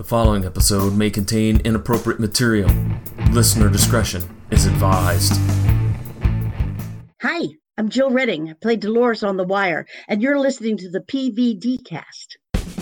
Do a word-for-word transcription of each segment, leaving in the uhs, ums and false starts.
The following episode may contain inappropriate material. Listener discretion is advised. Hi, I'm Jill Redding. I played Dolores on The Wire, and you're listening to the P V D cast.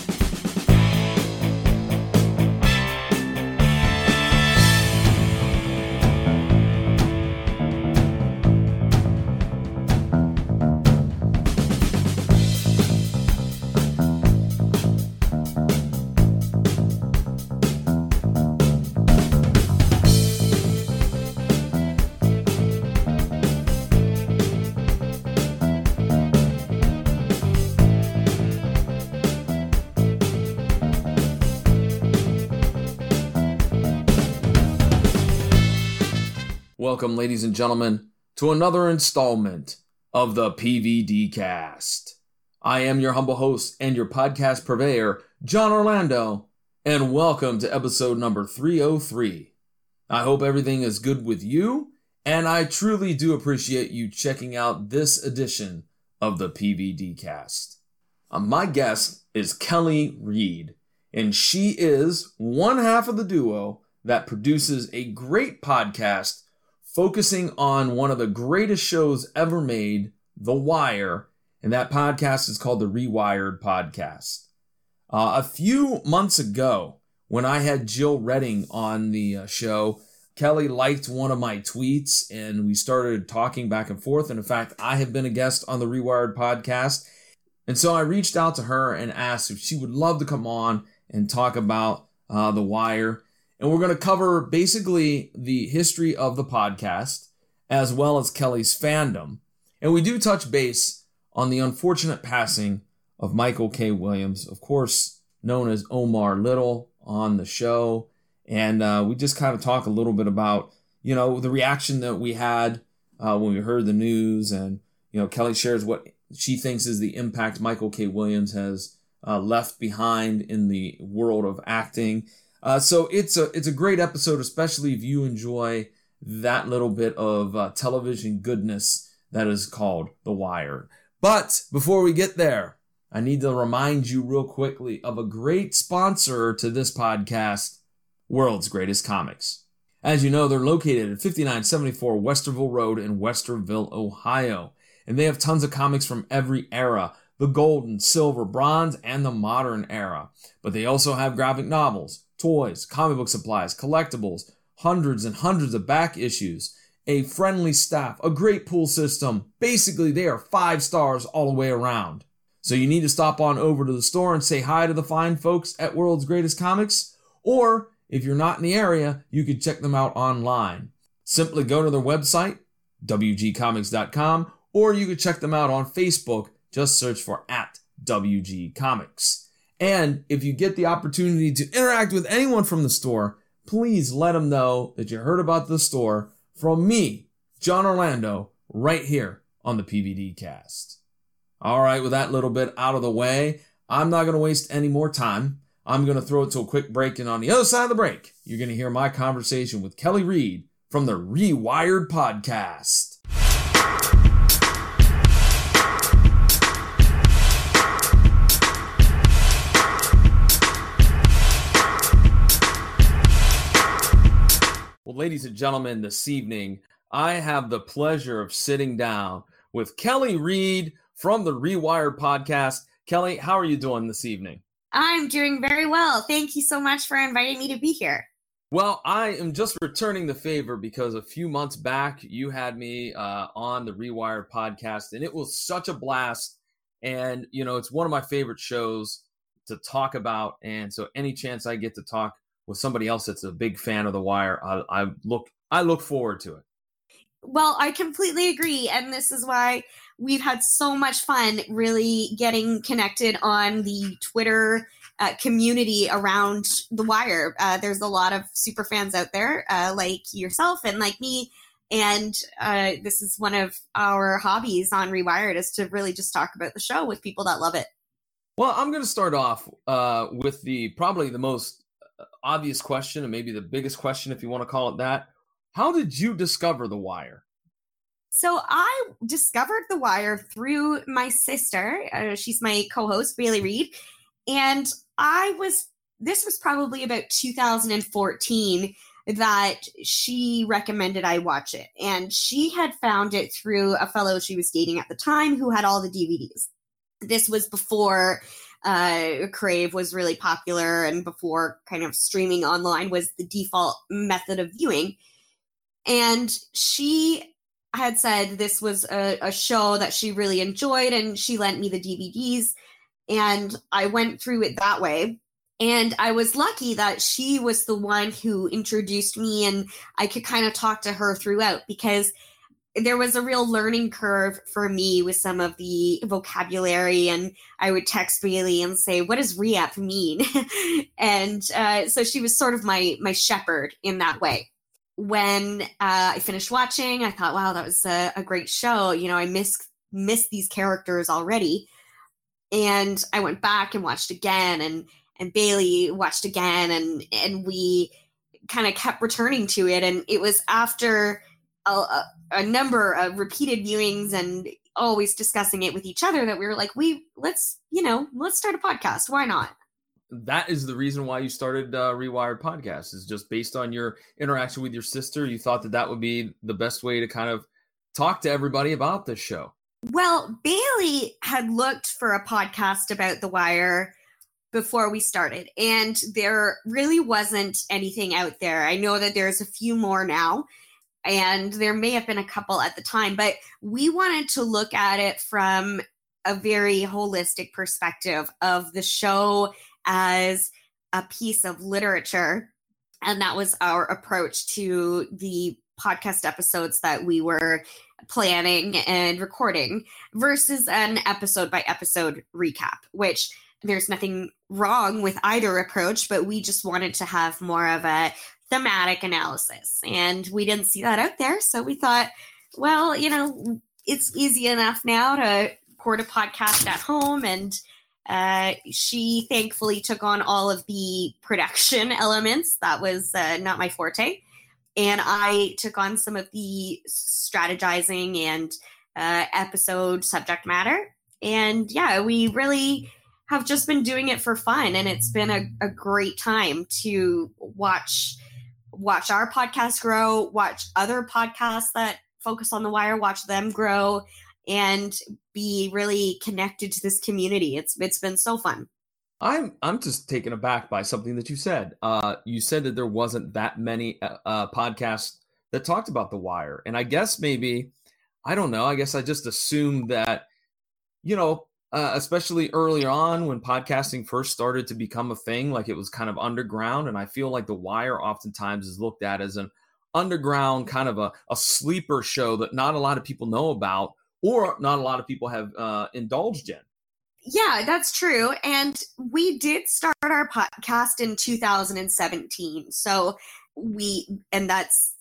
Welcome, ladies and gentlemen, to another installment of the P V D cast. I am your humble host and your podcast purveyor, John Orlando, and welcome to episode number three oh three. I hope everything is good with you, and I truly do appreciate you checking out this edition of the P V D cast. Uh, my guest is Kelly Reed, and she is one half of the duo that produces a great podcast focusing on one of the greatest shows ever made, The Wire, and that podcast is called the Rewired Podcast. Uh, a few months ago, when I had Jill Redding on the uh, show, Kelly liked one of my tweets, and we started talking back and forth, and in fact, I have been a guest on the Rewired Podcast, and so I reached out to her and asked if she would love to come on and talk about uh, The Wire. And we're going to cover basically the history of the podcast, as well as Kelly's fandom. And we do touch base on the unfortunate passing of Michael K. Williams, of course, known as Omar Little on the show. And uh, we just kind of talk a little bit about, you know, the reaction that we had uh, when we heard the news. And, you know, Kelly shares what she thinks is the impact Michael K. Williams has uh, left behind in the world of acting. Uh, so it's a it's a great episode, especially if you enjoy that little bit of uh, television goodness that is called The Wire. But before we get there, I need to remind you real quickly of a great sponsor to this podcast, World's Greatest Comics. As you know, they're located at fifty-nine seventy-four Westerville Road in Westerville, Ohio. And they have tons of comics from every era, the golden, silver, bronze, and the modern era. But they also have graphic novels, toys, comic book supplies, collectibles, hundreds and hundreds of back issues, a friendly staff, a great pool system. Basically, they are five stars all the way around. So you need to stop on over to the store and say hi to the fine folks at World's Greatest Comics. Or if you're not in the area, you can check them out online. Simply go to their website, w g comics dot com, or you can check them out on Facebook. Just search for at W G Comics. And if you get the opportunity to interact with anyone from the store, please let them know that you heard about the store from me, John Orlando, right here on the P V D cast. All right, with that little bit out of the way, I'm not going to waste any more time. I'm going to throw it to a quick break, and on the other side of the break, you're going to hear my conversation with Kelly Reed from the Rewired Podcast. Well, ladies and gentlemen, this evening, I have the pleasure of sitting down with Kelly Reed from the Rewired Podcast. Kelly, how are you doing this evening? I'm doing very well. Thank you so much for inviting me to be here. Well, I am just returning the favor because a few months back, you had me uh, on the Rewired Podcast, and it was such a blast. And, you know, it's one of my favorite shows to talk about. And so any chance I get to talk with somebody else that's a big fan of The Wire, I, I look I look forward to it. Well, I completely agree. And this is why we've had so much fun really getting connected on the Twitter uh, community around The Wire. Uh, there's a lot of super fans out there uh, like yourself and like me. And uh, this is one of our hobbies on Rewired, is to really just talk about the show with people that love it. Well, I'm going to start off uh, with the probably the most obvious question, and maybe the biggest question, if you want to call it that. How did you discover The Wire? So I discovered The Wire through my sister. Uh, she's my co-host, Bailey Reed. And I was this was probably about two thousand fourteen that she recommended I watch it. And she had found it through a fellow she was dating at the time who had all the D V Ds. This was before uh, Crave was really popular and before kind of streaming online was the default method of viewing. And she had said this was a, a show that she really enjoyed, and she lent me the D V Ds, and I went through it that way. And I was lucky that she was the one who introduced me, and I could kind of talk to her throughout, because there was a real learning curve for me with some of the vocabulary, and I would text Bailey and say, what does re-ep mean? and uh, so she was sort of my my shepherd in that way. When uh, I finished watching, I thought, wow, that was a, a great show. You know, I miss, miss these characters already. And I went back and watched again, and and Bailey watched again, and, and we kind of kept returning to it. And it was after a, a, a number of repeated viewings and always discussing it with each other that we were like, we let's, you know, let's start a podcast. Why not? That is the reason why you started uh, Rewired Podcast, is just based on your interaction with your sister. You thought that that would be the best way to kind of talk to everybody about this show. Well, Bailey had looked for a podcast about The Wire before we started, and there really wasn't anything out there. I know that there's a few more now, and there may have been a couple at the time, but we wanted to look at it from a very holistic perspective of the show as a piece of literature. And that was our approach to the podcast episodes that we were planning and recording, versus an episode by episode recap, which there's nothing wrong with either approach, but we just wanted to have more of a thematic analysis. And we didn't see that out there. So we thought, well, you know, it's easy enough now to record a podcast at home. And uh, she thankfully took on all of the production elements. That was uh, not my forte. And I took on some of the strategizing and uh, episode subject matter. And yeah, we really have just been doing it for fun. And it's been a, a great time to watch watch our podcast grow, watch other podcasts that focus on The Wire, watch them grow, and be really connected to this community. It's It's been so fun. I'm I'm just taken aback by something that you said. Uh, you said that there wasn't that many uh, uh, podcasts that talked about The Wire. And I guess maybe, I don't know, I guess I just assumed that, you know, uh, especially early on when podcasting first started to become a thing, like it was kind of underground. And I feel like The Wire oftentimes is looked at as an underground kind of a, a sleeper show that not a lot of people know about, or not a lot of people have uh, indulged in. Yeah, that's true. And we did start our podcast in two thousand seventeen. So we, and that's,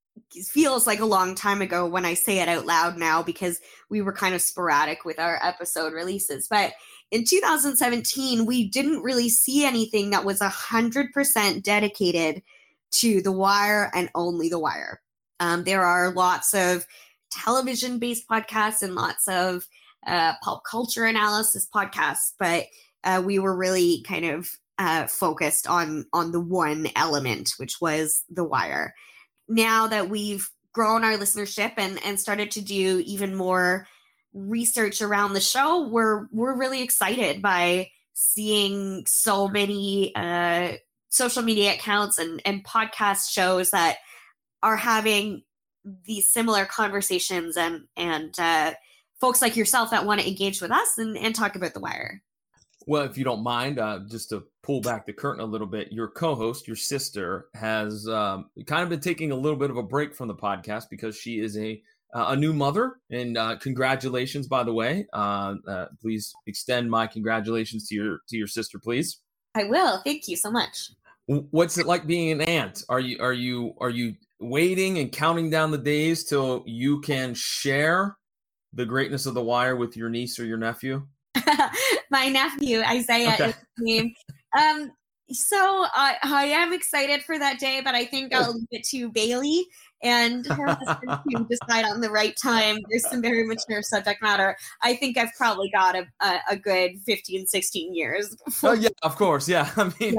feels like a long time ago when I say it out loud now, because we were kind of sporadic with our episode releases. But in two thousand seventeen, we didn't really see anything that was one hundred percent dedicated to The Wire and only The Wire. Um, there are lots of television-based podcasts and lots of uh, pop culture analysis podcasts, but uh, we were really kind of uh, focused on on the one element, which was The Wire. Now that we've grown our listenership and, and started to do even more research around the show, we're we're really excited by seeing so many uh, social media accounts and, and podcast shows that are having these similar conversations, and and uh, folks like yourself that want to engage with us and, and talk about The Wire. Well, if you don't mind, uh, just to pull back the curtain a little bit, your co-host, your sister, has um, kind of been taking a little bit of a break from the podcast because she is a uh, a new mother. And uh, congratulations, by the way. Uh, uh, please extend my congratulations to your to your sister, please. I will. Thank you so much. What's it like being an aunt? Are you are you are you waiting and counting down the days till you can share the greatness of The Wire with your niece or your nephew? My nephew Isaiah, okay, is his name. Um, So I I am excited for that day, but I think I'll leave it to Bailey and her husband to decide on the right time. There's some very mature subject matter. I think I've probably got a, a, a good fifteen, sixteen years. Oh, yeah, of course. Yeah. I mean,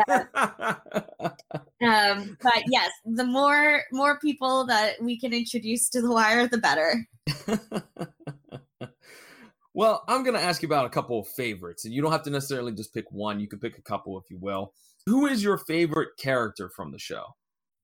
yeah. um, but yes, the more more people that we can introduce to The Wire, the better. Well, I'm going to ask you about a couple of favorites, and you don't have to necessarily just pick one. You can pick a couple if you will. Who is your favorite character from the show?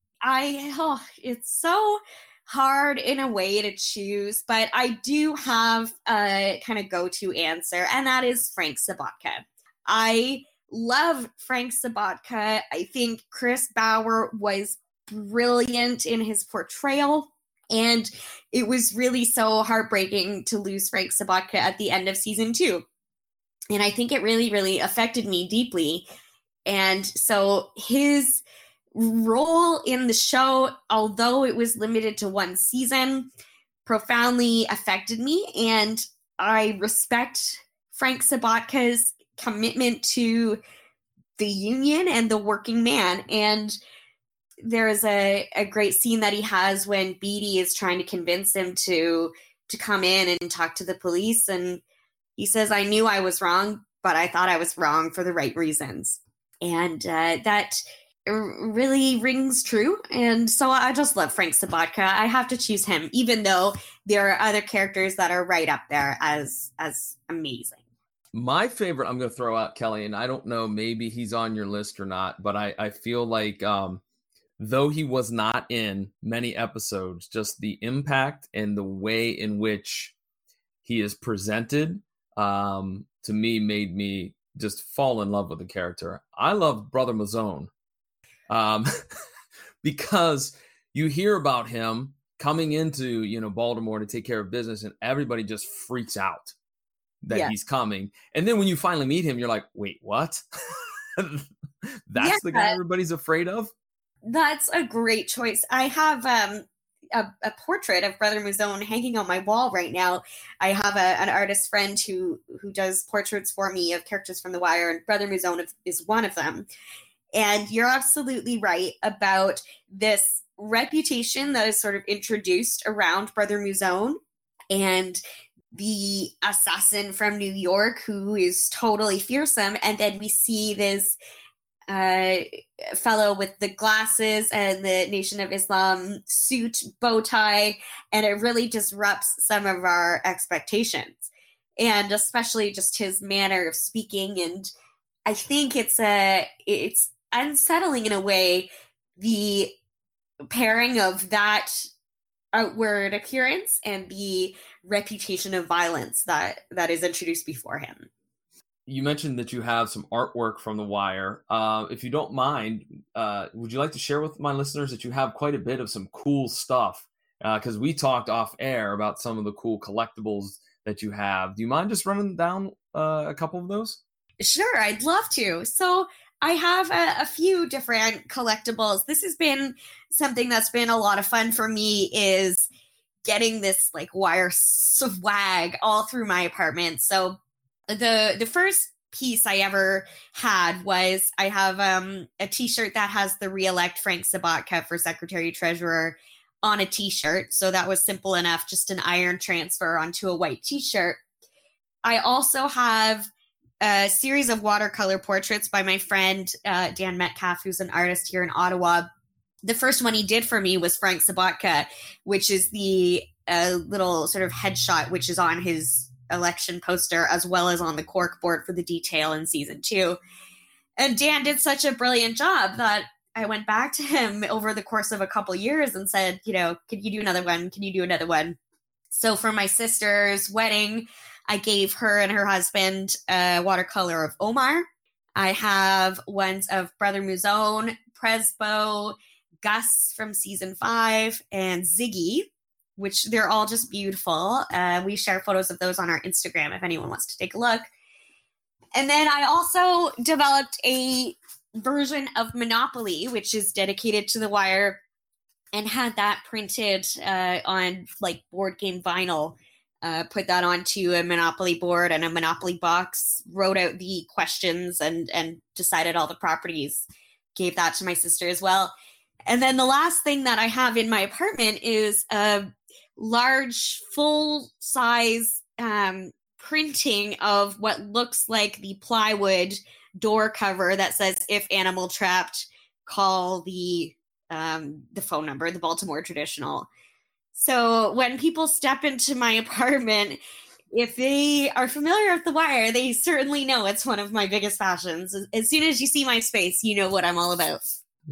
I, oh, it's so hard in a way to choose, but I do have a kind of go-to answer, and that is Frank Sobotka. I love Frank Sobotka. I think Chris Bauer was brilliant in his portrayal. And it was really so heartbreaking to lose Frank Sobotka at the end of season two. And I think it really, really affected me deeply. And so his role in the show, although it was limited to one season, profoundly affected me. And I respect Frank Sobotka's commitment to the union and the working man. And there is a, a great scene that he has when Beatty is trying to convince him to to come in and talk to the police. And he says, I knew I was wrong, but I thought I was wrong for the right reasons. And uh, that really rings true. And so I just love Frank Sobotka. I have to choose him, even though there are other characters that are right up there as as amazing. My favorite, I'm going to throw out Kelly, and I don't know, maybe he's on your list or not, but I, I feel like um, though he was not in many episodes, just the impact and the way in which he is presented, um, to me, made me just fall in love with the character. I love Brother Mazone, um, because you hear about him coming into, you know, Baltimore to take care of business, and everybody just freaks out that yeah. he's coming. And then when you finally meet him, you're like, wait, what? That's yeah. the guy everybody's afraid of? That's a great choice. I have um, a, a portrait of Brother Mazone hanging on my wall right now. I have a, an artist friend who who does portraits for me of characters from The Wire, and Brother Mazone is one of them. And you're absolutely right about this reputation that is sort of introduced around Brother Mazone and the assassin from New York who is totally fearsome. And then we see this uh, fellow with the glasses and the Nation of Islam suit, bow tie, and it really disrupts some of our expectations, and especially just his manner of speaking. And I think it's a it's unsettling in a way, the pairing of that outward appearance and the reputation of violence that that is introduced before him. You mentioned that you have some artwork from The Wire. Uh, if you don't mind, uh, would you like to share with my listeners that you have quite a bit of some cool stuff? Because uh, we talked off air about some of the cool collectibles that you have. Do you mind just running down uh, a couple of those? Sure, I'd love to. So I have a, a few different collectibles. This has been something that's been a lot of fun for me, is getting this like Wire swag all through my apartment. So the the first piece I ever had was I have um, a t-shirt that has the re-elect Frank Sobotka for Secretary Treasurer on a t-shirt. So that was simple enough, just an iron transfer onto a white t-shirt. I also have a series of watercolor portraits by my friend uh, Dan Metcalf, who's an artist here in Ottawa. The first one he did for me was Frank Sobotka, which is the uh, little sort of headshot, which is on his election poster, as well as on the cork board for the detail in season two. And Dan did such a brilliant job that I went back to him over the course of a couple years and said, you know, can you do another one? Can you do another one? So for my sister's wedding, I gave her and her husband a watercolor of Omar. I have ones of Brother Mazone, Presbo, Gus from season five, and Ziggy, which they're all just beautiful. Uh, we share photos of those on our Instagram if anyone wants to take a look. And then I also developed a version of Monopoly, which is dedicated to The Wire, and had that printed uh, on like board game vinyl uh, put that onto a Monopoly board and a Monopoly box, wrote out the questions and, and decided all the properties, gave that to my sister as well. And then the last thing that I have in my apartment is a large, full-size um, printing of what looks like the plywood door cover that says, "If animal trapped, call the um, the phone number, the Baltimore Traditional." So when people step into my apartment, if they are familiar with The Wire, they certainly know it's one of my biggest passions. As soon as you see my space, you know what I'm all about.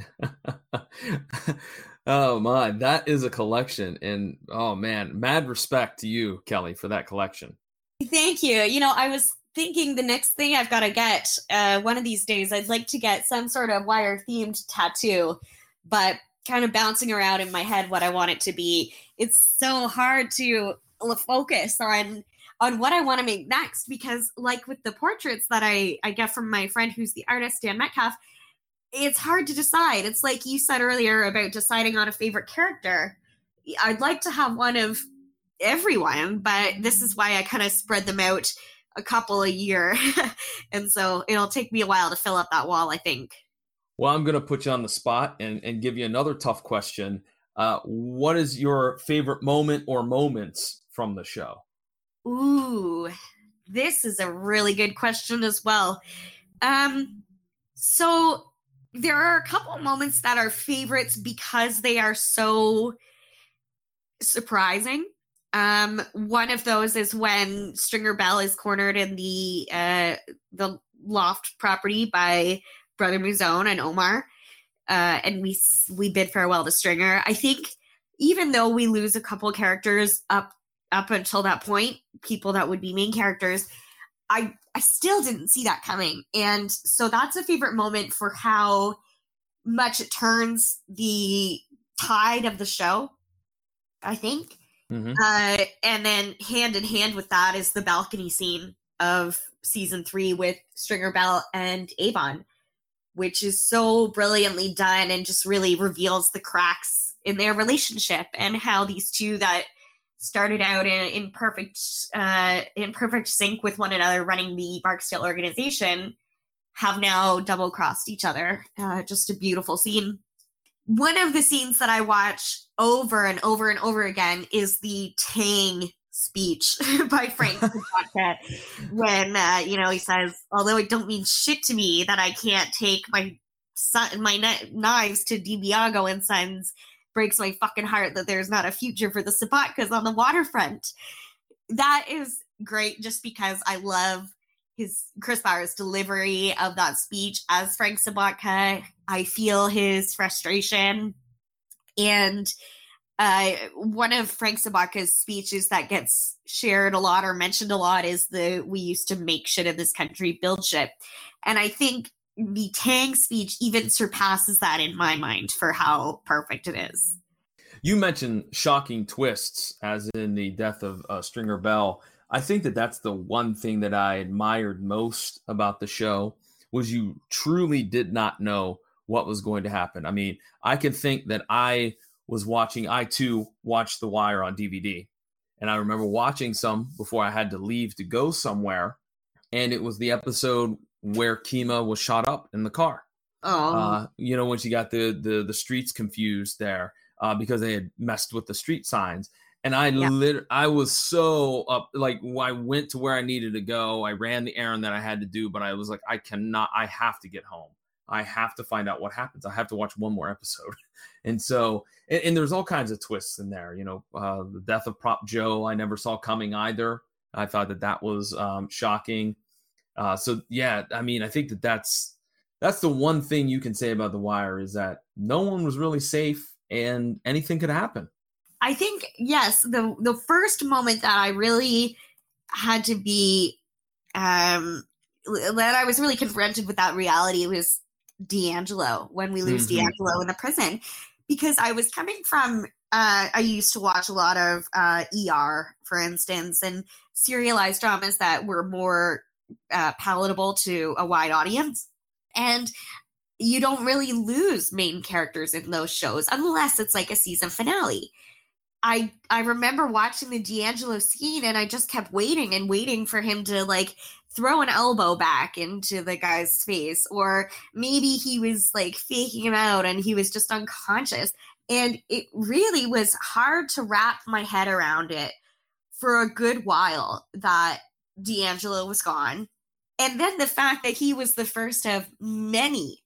Oh my, that is a collection. And oh man, mad respect to you, Kelly, for that collection. Thank you. You know, I was thinking the next thing I've got to get, uh, one of these days, I'd like to get some sort of Wire themed tattoo, but kind of bouncing around in my head what I want it to be. It's so hard to focus on on what I want to make next, because like with the portraits that I, I get from my friend who's the artist, Dan Metcalf, it's hard to decide. It's like you said earlier about deciding on a favorite character. I'd like to have one of everyone, but this is why I kind of spread them out a couple a year. And so it'll take me a while to fill up that wall, I think. Well, I'm going to put you on the spot and, and give you another tough question. Uh, what is your favorite moment or moments from the show? Ooh, this is a really good question as well. Um, so there are a couple moments that are favorites because they are so surprising. Um, one of those is when Stringer Bell is cornered in the uh, the loft property by Brother Mouzone and Omar, uh, and we we bid farewell to Stringer. I think even though we lose a couple characters up up until that point, people that would be main characters, I I still didn't see that coming, and so that's a favorite moment for how much it turns the tide of the show, I think. Mm-hmm. Uh, and then hand in hand with that is the balcony scene of season three with Stringer Bell and Avon, which is so brilliantly done and just really reveals the cracks in their relationship and how these two that started out in, in perfect uh, in perfect sync with one another running the Barksdale organization have now double crossed each other. Uh, just a beautiful scene. One of the scenes that I watch over and over and over again is the Tang speech by Frank Sobotka when, uh, you know, he says, "Although it don't mean shit to me that I can't take my son, my kn- knives to DiBiago and Sons, breaks my fucking heart that there's not a future for the Sobotkas on the waterfront." That is great just because I love his Chris Bauer's delivery of that speech as Frank Sobotka. I feel his frustration. And uh, one of Frank Sobotka's speeches that gets shared a lot or mentioned a lot is the "we used to make shit of this country, build shit." And I think the Tang speech even surpasses that in my mind for how perfect it is. You mentioned shocking twists, as in the death of uh, Stringer Bell. I think that that's the one thing that I admired most about the show, was you truly did not know what was going to happen. I mean, I can think that I was watching, I too watched The Wire on D V D. And I remember watching some before I had to leave to go somewhere. And it was the episode where Kima was shot up in the car. Oh, Uh, you know, when she got the, the, the streets confused there uh, because they had messed with the street signs. And I Yeah. lit- I was so up, like I went to where I needed to go. I ran the errand that I had to do, but I was like, I cannot, I have to get home. I have to find out what happens. I have to watch one more episode. And so, and, and there's all kinds of twists in there, you know, uh, the death of Prop Joe, I never saw coming either. I thought that that was um, shocking. Uh, so yeah, I mean, I think that that's, that's the one thing you can say about The Wire is that no one was really safe and anything could happen. I think, yes, the the first moment that I really had to be, um, that I was really confronted with that reality was D'Angelo, when we lose Mhm. D'Angelo in the prison. Because I was coming from, uh, I used to watch a lot of uh, E R, for instance, and serialized dramas that were more uh, palatable to a wide audience. And you don't really lose main characters in those shows unless it's like a season finale. I I remember watching the D'Angelo scene, and I just kept waiting and waiting for him to like throw an elbow back into the guy's face, or maybe he was like faking him out and he was just unconscious. And it really was hard to wrap my head around it for a good while that D'Angelo was gone. And then the fact that he was the first of many.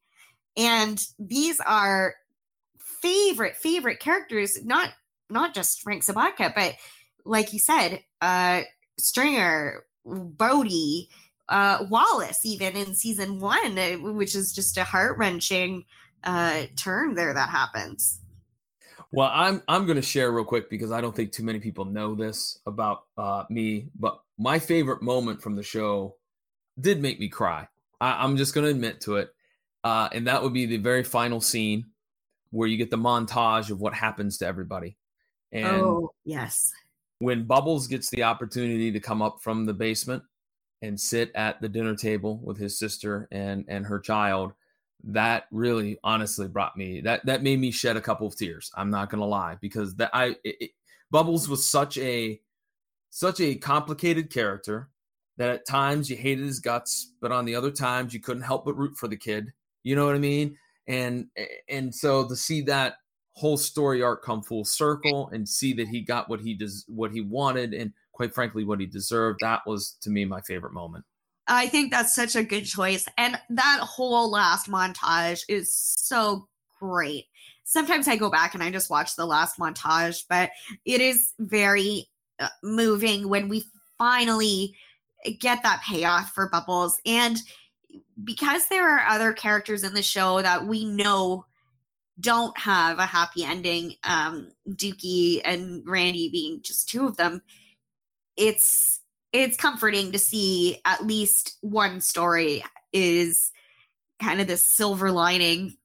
And these are favorite, favorite characters, not not just Frank Sobotka, but like you said, uh, Stringer, Bodhi, uh, Wallace, even in season one, which is just a heart-wrenching uh, turn there that happens. Well, I'm I'm going to share real quick because I don't think too many people know this about uh, me, but my favorite moment from the show did make me cry. I, I'm just going to admit to it, uh, and that would be the very final scene where you get the montage of what happens to everybody. And oh, yes. When Bubbles gets the opportunity to come up from the basement and sit at the dinner table with his sister and and her child, that really honestly brought me, that that made me shed a couple of tears. I'm not going to lie, because that I it, it, Bubbles was such a such a complicated character that at times you hated his guts, but on the other times you couldn't help but root for the kid. You know what I mean? And and so to see that whole story arc come full circle and see that he got what he does, what he wanted, and quite frankly what he deserved, that was to me my favorite moment. I think that's such a good choice. And that whole last montage is so great. Sometimes I go back and I just watch the last montage, but it is very uh, moving when we finally get that payoff for Bubbles. And because there are other characters in the show that we know don't have a happy ending, um, Dookie and Randy being just two of them, it's it's comforting to see at least one story is kind of this silver lining.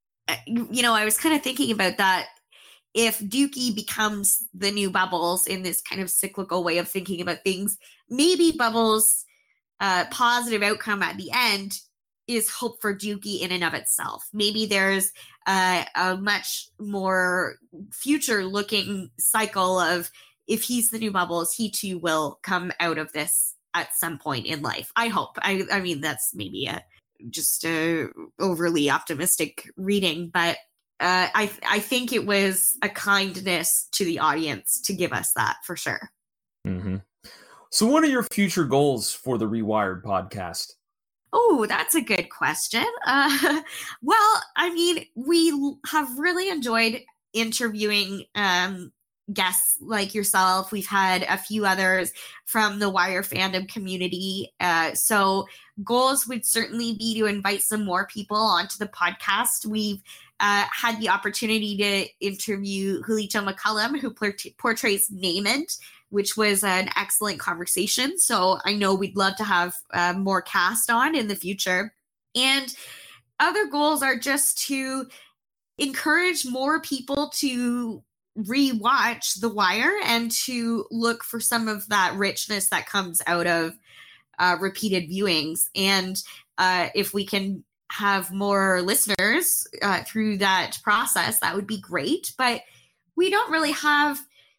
You know, I was kind of thinking about that. If Dookie becomes the new Bubbles in this kind of cyclical way of thinking about things, maybe Bubbles' uh, positive outcome at the end is hope for Dookie in and of itself. Maybe there's uh, a much more future-looking cycle of, if he's the new Bubbles, he too will come out of this at some point in life. I hope. I, I mean, that's maybe a just a overly optimistic reading, but uh, I I think it was a kindness to the audience to give us that for sure. Mm-hmm. So, what are your future goals for the Rewired podcast? Oh, that's a good question. Uh, well, I mean, we have really enjoyed interviewing um, guests like yourself. We've had a few others from the Wire fandom community. Uh, so goals would certainly be to invite some more people onto the podcast. We've uh, had the opportunity to interview Julito McCullum, who port- portrays Namond, which was an excellent conversation. So I know we'd love to have uh, more cast on in the future. And other goals are just to encourage more people to rewatch The Wire and to look for some of that richness that comes out of uh, repeated viewings. And uh, if we can have more listeners uh, through that process, that would be great. But we don't really have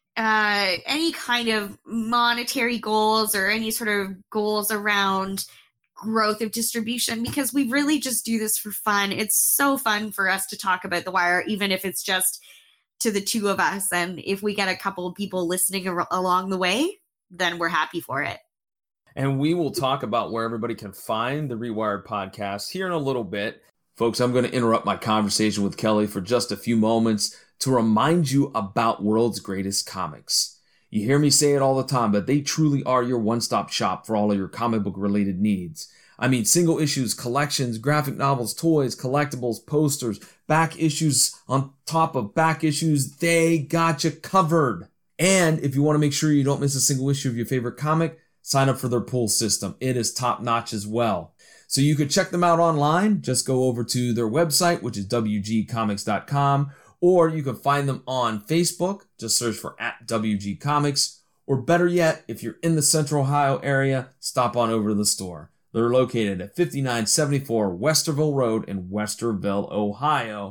uh, any kind of monetary goals or any sort of goals around growth of distribution, because we really just do this for fun. It's so fun for us to talk about The Wire, even if it's just to the two of us. And if we get a couple of people listening ar- along the way, then we're happy for it. And we will talk about where everybody can find the Rewired podcast here in a little bit. Folks, I'm going to interrupt my conversation with Kelly for just a few moments to remind you about World's Greatest Comics. You hear me say it all the time, but they truly are your one-stop shop for all of your comic book related needs. I mean, single issues, collections, graphic novels, toys, collectibles, posters, back issues on top of back issues. They got you covered. And if you want to make sure you don't miss a single issue of your favorite comic, sign up for their pull system. It is top notch as well. So you could check them out online. Just go over to their website, which is w g comics dot com, or you can find them on Facebook. Just search for at W G Comics. Or better yet, if you're in the Central Ohio area, stop on over to the store. They're located at fifty-nine seventy-four Westerville Road in Westerville, Ohio.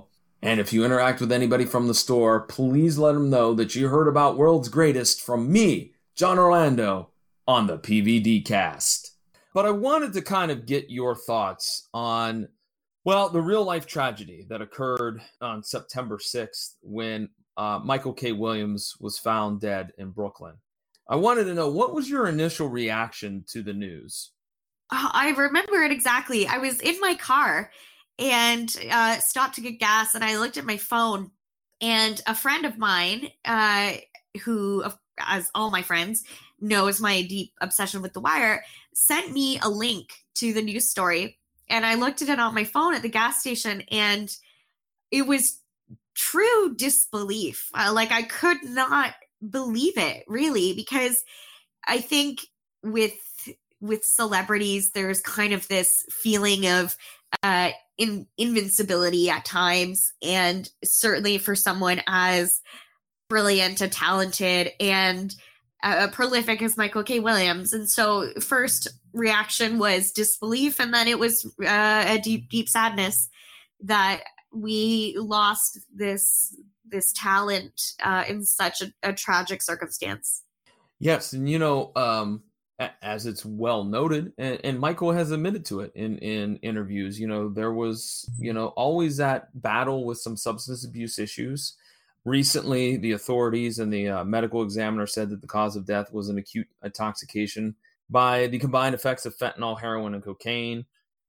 And if you interact with anybody from the store, please let them know that you heard about World's Greatest from me, John Orlando, on the P V D cast. But I wanted to kind of get your thoughts on, well, the real life tragedy that occurred on September sixth when uh, Michael K. Williams was found dead in Brooklyn. I wanted to know, what was your initial reaction to the news? Oh, I remember it exactly. I was in my car and uh, stopped to get gas, and I looked at my phone, and a friend of mine, uh, who, as all my friends, knows my deep obsession with The Wire, sent me a link to the news story. And I looked at it on my phone at the gas station, and it was true disbelief. Uh, like, I could not believe it, really, because I think with with celebrities, there's kind of this feeling of uh, in, invincibility at times. And certainly for someone as brilliant and talented and uh, prolific as Michael K. Williams. And so first reaction was disbelief, and then it was uh, a deep, deep sadness that we lost this this talent uh, in such a, a tragic circumstance. Yes, and you know, um, as it's well noted, and, and Michael has admitted to it in, in interviews, you know, there was, you know, always that battle with some substance abuse issues. Recently, the authorities and the uh, medical examiner said that the cause of death was an acute intoxication by the combined effects of fentanyl, heroin, and cocaine.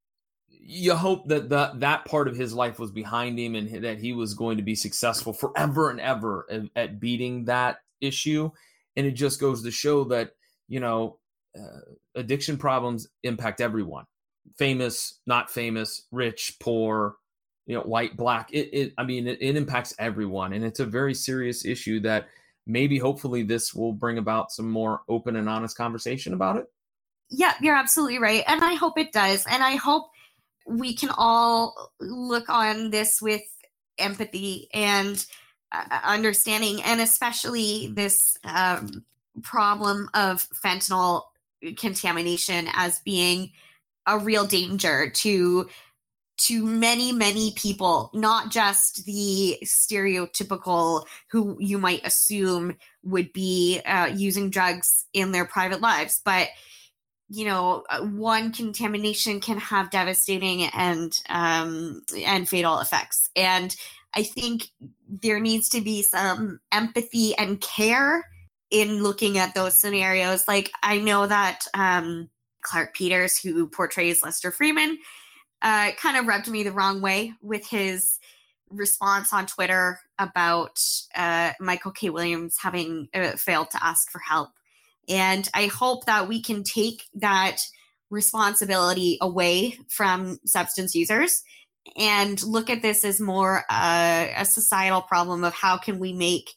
You hope that the, that part of his life was behind him and that he was going to be successful forever and ever at, at beating that issue. And it just goes to show that, you know, uh, addiction problems impact everyone. Famous, not famous, rich, poor, you know, white, black. It, it I mean, it, it impacts everyone. And it's a very serious issue that maybe, hopefully, this will bring about some more open and honest conversation about it. Yeah, you're absolutely right. And I hope it does. And I hope we can all look on this with empathy and uh, understanding, and especially this um, problem of fentanyl contamination as being a real danger to to many, many people, not just the stereotypical who you might assume would be uh, using drugs in their private lives, but you know, one contamination can have devastating and um, and fatal effects. And I think there needs to be some empathy and care in looking at those scenarios. Like, I know that um, Clark Peters, who portrays Lester Freeman, uh, kind of rubbed me the wrong way with his response on Twitter about uh, Michael K. Williams having uh, failed to ask for help. And I hope that we can take that responsibility away from substance users and look at this as more uh, a societal problem of how can we make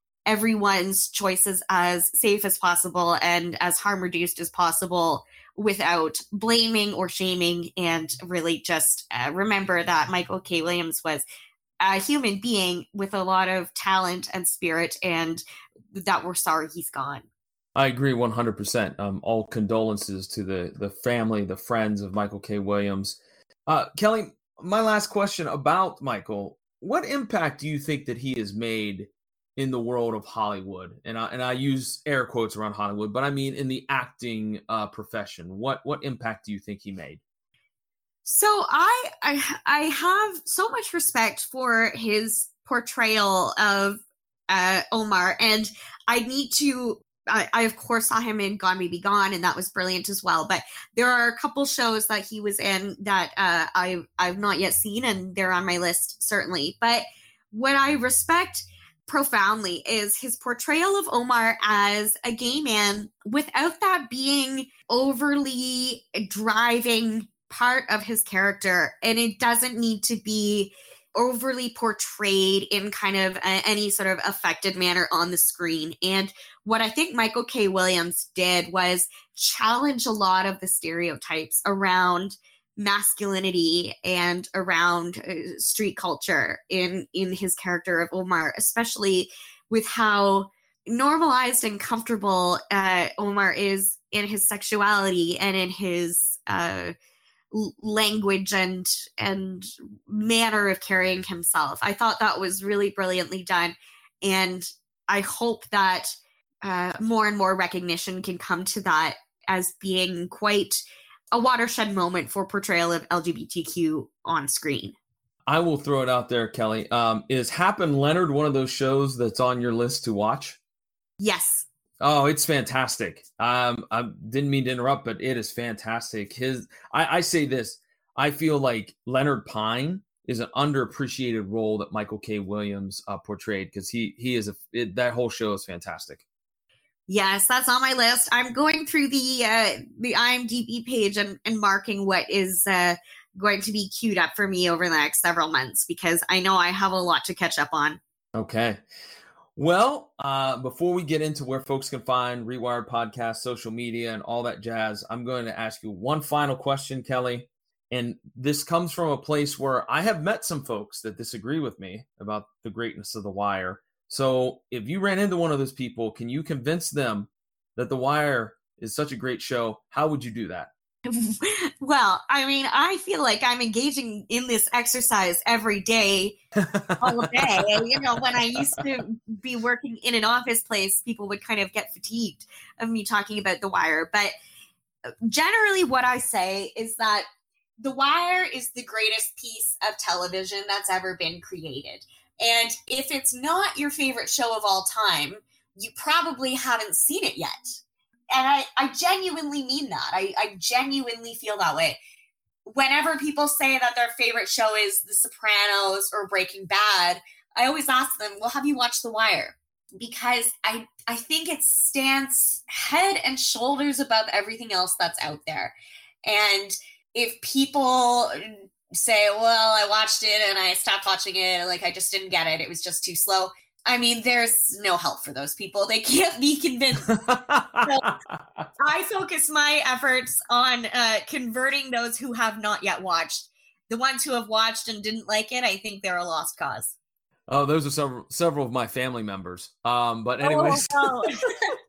everyone's choices as safe as possible and as harm reduced as possible without blaming or shaming, and really just uh, remember that Michael K. Williams was a human being with a lot of talent and spirit, and that we're sorry he's gone. I agree one hundred percent. Um, all condolences to the, the family, the friends of Michael K. Williams. Uh, Kelly, my last question about Michael. What impact do you think that he has made in the world of Hollywood? And I, and I use air quotes around Hollywood, but I mean in the acting uh, profession. What what impact do you think he made? So I, I, I have so much respect for his portrayal of uh, Omar, and I need to I, I, of course, saw him in Gone Baby Gone, and that was brilliant as well. But there are a couple shows that he was in that uh, I've, I've not yet seen, and they're on my list, certainly. But what I respect profoundly is his portrayal of Omar as a gay man without that being overly driving part of his character. And it doesn't need to be overly portrayed in kind of a, any sort of affected manner on the screen. And what I think Michael K. Williams did was challenge a lot of the stereotypes around masculinity and around uh, street culture in, in his character of Omar, especially with how normalized and comfortable uh, Omar is in his sexuality and in his uh, l- language and and manner of carrying himself. I thought that was really brilliantly done, and I hope that uh, more and more recognition can come to that as being quite a watershed moment for portrayal of L G B T Q on screen. I will throw it out there, Kelly. Um, is Hap and Leonard one of those shows that's on your list to watch? Yes. Oh, it's fantastic. Um, I didn't mean to interrupt, but it is fantastic. His, I, I say this, I feel like Leonard Pine is an underappreciated role that Michael K. Williams uh, portrayed, because he he is a it, that whole show is fantastic. Yes, that's on my list. I'm going through the uh, the IMDb page and, and marking what is uh, going to be queued up for me over the next several months, because I know I have a lot to catch up on. Okay. Well, uh, before we get into where folks can find Rewired Podcast, social media, and all that jazz, I'm going to ask you one final question, Kelly. And this comes from a place where I have met some folks that disagree with me about the greatness of The Wire. So if you ran into one of those people, can you convince them that The Wire is such a great show? How would you do that? Well, I mean, I feel like I'm engaging in this exercise every day, all day. You know, when I used to be working in an office place, people would kind of get fatigued of me talking about The Wire. But generally what I say is that The Wire is the greatest piece of television that's ever been created. And if it's not your favorite show of all time, you probably haven't seen it yet. And I, I genuinely mean that. I, I genuinely feel that way. Whenever people say that their favorite show is The Sopranos or Breaking Bad, I always ask them, well, have you watched The Wire? Because I, I think it stands head and shoulders above everything else that's out there. And if people say, well, I watched it and I stopped watching it, like I just didn't get it, it was just too slow, I mean, there's no help for those people. They can't be convinced. So I focus my efforts on uh, converting those who have not yet watched. The ones who have watched and didn't like it, I think they're a lost cause. Oh, those are several several of my family members. Um, but anyways, oh, no.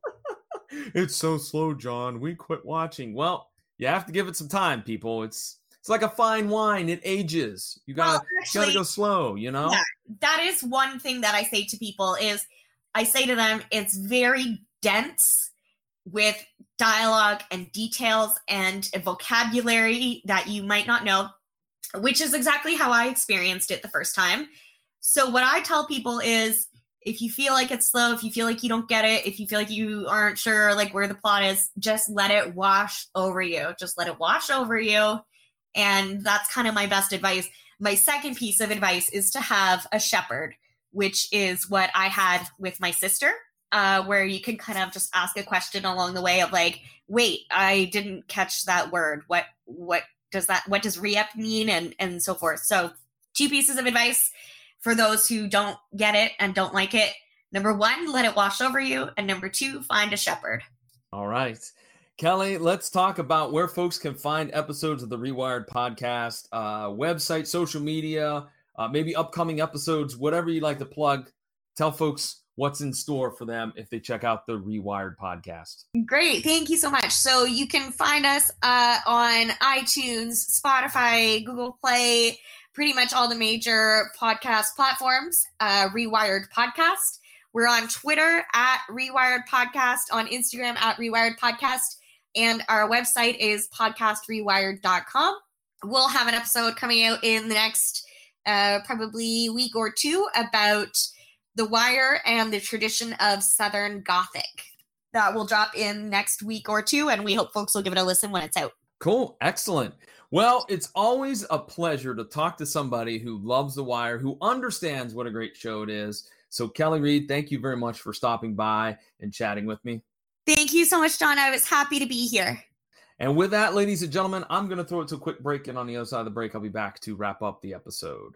It's so slow, John. We quit watching. Well, you have to give it some time, people. It's it's like a fine wine. It ages. You gotta, well, actually, gotta go slow, you know? Yeah, that is one thing that I say to people is I say to them, it's very dense with dialogue and details and a vocabulary that you might not know, which is exactly how I experienced it the first time. So what I tell people is, if you feel like it's slow, if you feel like you don't get it, if you feel like you aren't sure like where the plot is, just let it wash over you. Just let it wash over you. And that's kind of my best advice. My second piece of advice is to have a shepherd, which is what I had with my sister, uh, where you can kind of just ask a question along the way of like, wait, I didn't catch that word. What what does that, what does re-up mean? And, and so forth. So two pieces of advice for those who don't get it and don't like it. Number one, let it wash over you. And number two, find a shepherd. All right. Kelly, let's talk about where folks can find episodes of the Rewired Podcast, uh, website, social media, uh, maybe upcoming episodes, whatever you like to plug. Tell folks what's in store for them if they check out the Rewired Podcast. Great. Thank you so much. So you can find us uh, on iTunes, Spotify, Google Play, pretty much all the major podcast platforms, uh, Rewired Podcast. We're on Twitter at Rewired Podcast, on Instagram at Rewired Podcast. And our website is podcast rewired dot com. We'll have an episode coming out in the next uh, probably week or two about The Wire and the tradition of Southern Gothic. That will drop in next week or two, and we hope folks will give it a listen when it's out. Cool. Excellent. Well, it's always a pleasure to talk to somebody who loves The Wire, who understands what a great show it is. So, Kelly Reid, thank you very much for stopping by and chatting with me. Thank you so much, John. I was happy to be here. And with that, ladies and gentlemen, I'm going to throw it to a quick break. And on the other side of the break, I'll be back to wrap up the episode.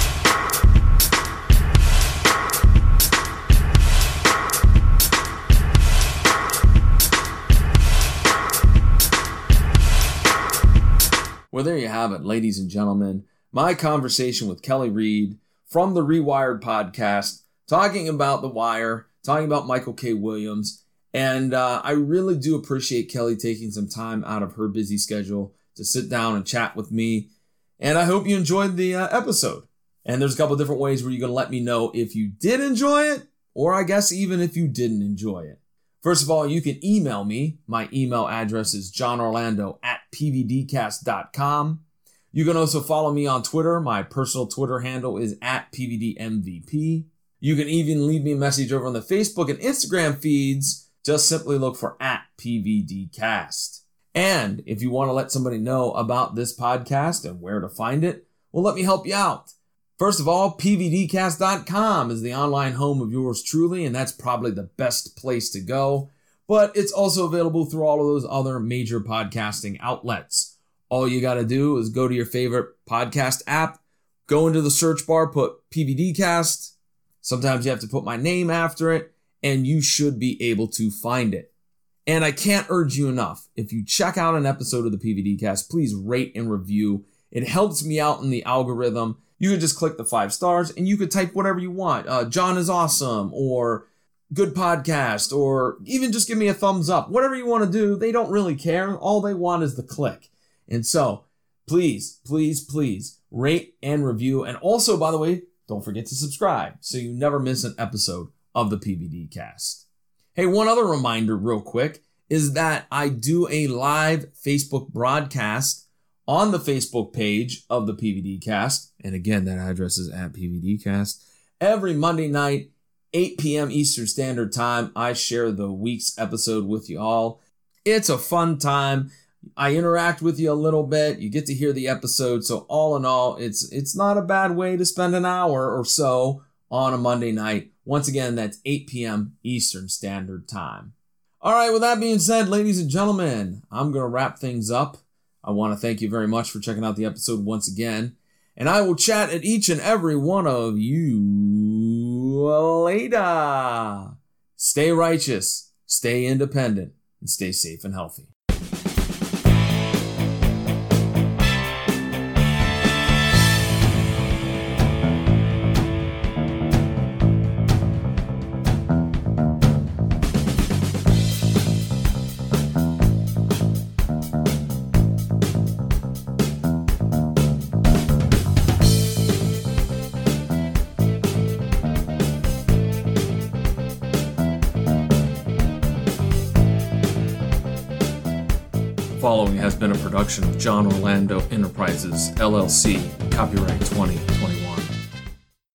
Well, there you have it, ladies and gentlemen. My conversation with Kelly Reid from the Rewired Podcast, talking about The Wire, talking about Michael K. Williams. And uh, I really do appreciate Kelly taking some time out of her busy schedule to sit down and chat with me. And I hope you enjoyed the uh, episode. And there's a couple different ways where you can let me know if you did enjoy it, or I guess even if you didn't enjoy it. First of all, you can email me. My email address is johnorlando at p v d cast dot com. You can also follow me on Twitter. My personal Twitter handle is at p v d m v p. You can even leave me a message over on the Facebook and Instagram feeds. Just simply look for at p v d cast. And if you want to let somebody know about this podcast and where to find it, well, let me help you out. First of all, p v d cast dot com is the online home of yours truly, and that's probably the best place to go. But it's also available through all of those other major podcasting outlets. All you got to do is go to your favorite podcast app, go into the search bar, put P V D Cast. Sometimes you have to put my name after it, and you should be able to find it. And I can't urge you enough. If you check out an episode of the P V D Cast, please rate and review. It helps me out in the algorithm. You can just click the five stars and you could type whatever you want. Uh, John is awesome, or good podcast, or even just give me a thumbs up. Whatever you want to do, they don't really care. All they want is the click. And so please, please, please rate and review. And also, by the way, don't forget to subscribe so you never miss an episode of the P V D Cast. Hey, one other reminder real quick is that I do a live Facebook broadcast on the Facebook page of the P V D Cast. And again, that address is at P V D Cast. Every Monday night, eight p.m. Eastern Standard Time, I share the week's episode with you all. It's a fun time. I interact with you a little bit. You get to hear the episode. So all in all, it's it's not a bad way to spend an hour or so on a Monday night. Once again, that's eight p.m. Eastern Standard Time. All right, with that being said, ladies and gentlemen, I'm going to wrap things up. I want to thank you very much for checking out the episode once again. And I will chat at each and every one of you later. Stay righteous, stay independent, and stay safe and healthy. Following has been a production of John Orlando Enterprises, L L C, copyright twenty twenty-one.